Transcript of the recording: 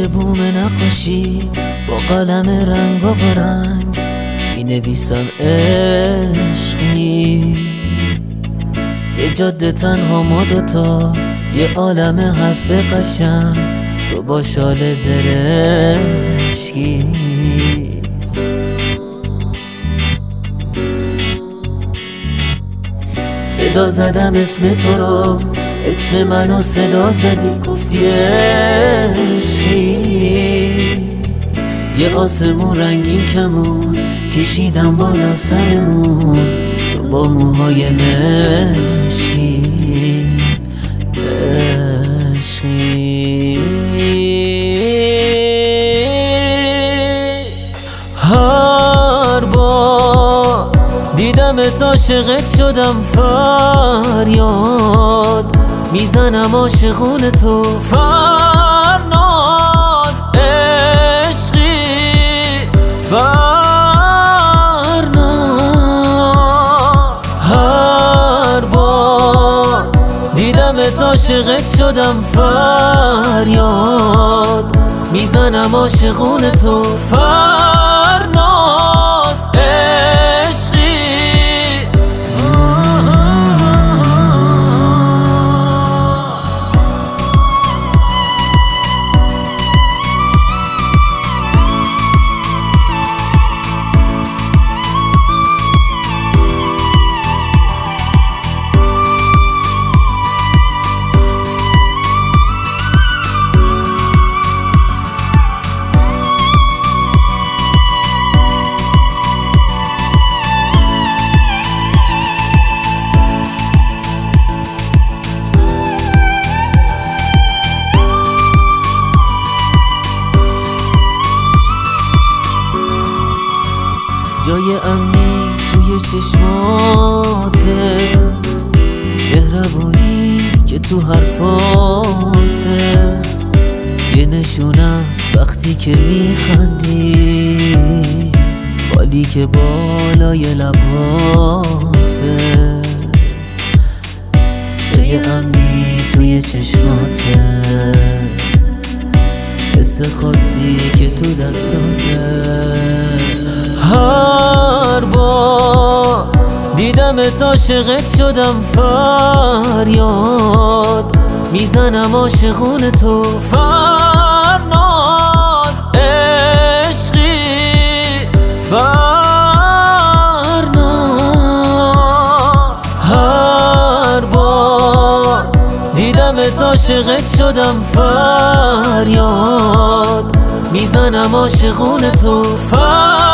بوم نقاشی با قلم رنگ و برنگ می‌نویسم عشقی، یه جاده تنها ما دوتا، یه عالم حرف قشنگ، تو با شال زرشکی. صدا زدم اسم تو رو، اسم منو صدا زدی، گفتی عشقی. یه آسمون رنگین کمون کشیدم بالا سرمون، تو با موهای مشکی عشقی. هر بار دیدمت عاشقت شدم، فریاد میزنم عاشقون تو، فرناز عشقی فرناز. هر بار دیدمت عاشقت شدم، فریاد میزنم عاشقون تو، فرناز عشقی. جای امنی توی چشماته، مهربونی که تو حرفاته، یه نشونه است وقتی که میخندی، خالی که بالای لباته. جای امنی توی چشماته، حس خاصی که تو دستاته. هر بار دیدمت عاشقت شدم، فریاد میزنم عاشقون تو، فرناز عشقی فرناز. هر بار دیدمت عاشقت شدم، فریاد میزنم عاشقون تو، فرناز